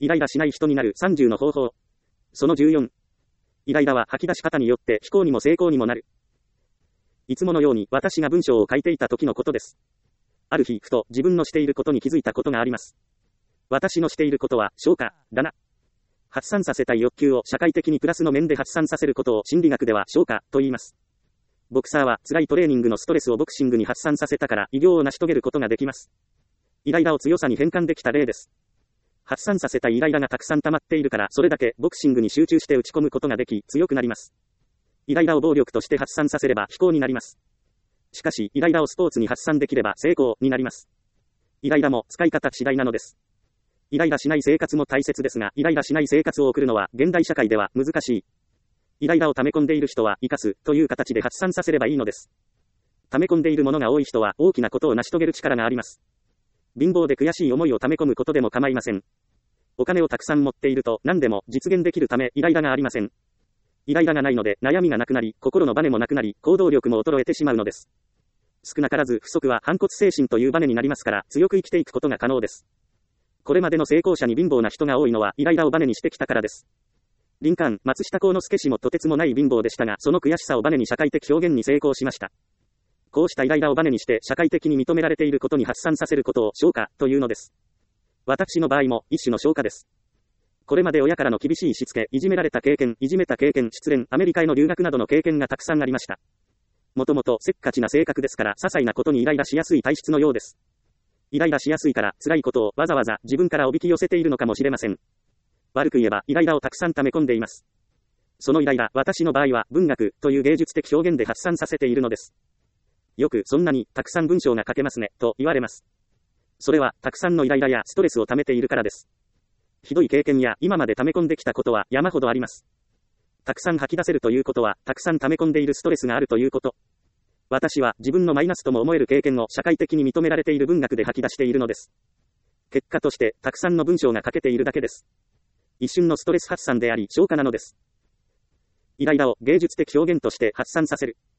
イライラしない人になる30の方法。その14。イライラは吐き出し方によって非行にも成功にもなる。いつものように私が文章を書いていた時のことです。ある日、ふと自分のしていることに気づいたことがあります。私のしていることは消化だな。発散させたい欲求を社会的にプラスの面で発散させることを心理学では消化と言います。ボクサーは辛いトレーニングのストレスをボクシングに発散させたから偉業を成し遂げることができます。イライラを強さに変換できた例です。発散させたいイライラがたくさん溜まっているからそれだけボクシングに集中して打ち込むことができ強くなります。イライラを暴力として発散させれば非行になります。しかしイライラをスポーツに発散できれば成功になります。イライラも使い方次第なのです。イライラしない生活も大切ですが、イライラしない生活を送るのは現代社会では難しい。イライラを溜め込んでいる人は生かすという形で発散させればいいのです。溜め込んでいるものが多い人は大きなことを成し遂げる力があります。貧乏で悔しい思いを溜め込むことでも構いません。お金をたくさん持っていると何でも実現できるためイライラがありません。イライラがないので悩みがなくなり、心のバネもなくなり、行動力も衰えてしまうのです。少なからず不足は反骨精神というバネになりますから強く生きていくことが可能です。これまでの成功者に貧乏な人が多いのはイライラをバネにしてきたからです。リンカーン、松下幸之助氏もとてつもない貧乏でしたが、その悔しさをバネに社会的表現に成功しました。こうしたイライラをバネにして社会的に認められていることに発散させることを消化というのです。私の場合も一種の消化です。これまで親からの厳しいしつけ、いじめられた経験、いじめた経験、失恋、アメリカへの留学などの経験がたくさんありました。もともとせっかちな性格ですから、些細なことにイライラしやすい体質のようです。イライラしやすいから、辛いことをわざわざ自分からおびき寄せているのかもしれません。悪く言えば、イライラをたくさん溜め込んでいます。そのイライラ、私の場合は、文学という芸術的表現で発散させているのです。よく、そんなにたくさん文章が書けますね、と言われます。それは、たくさんのイライラやストレスを溜めているからです。ひどい経験や今まで溜め込んできたことは山ほどあります。たくさん吐き出せるということは、たくさん溜め込んでいるストレスがあるということ。私は自分のマイナスとも思える経験を社会的に認められている文学で吐き出しているのです。結果として、たくさんの文章が書けているだけです。一瞬のストレス発散であり、消化なのです。イライラを芸術的表現として発散させる。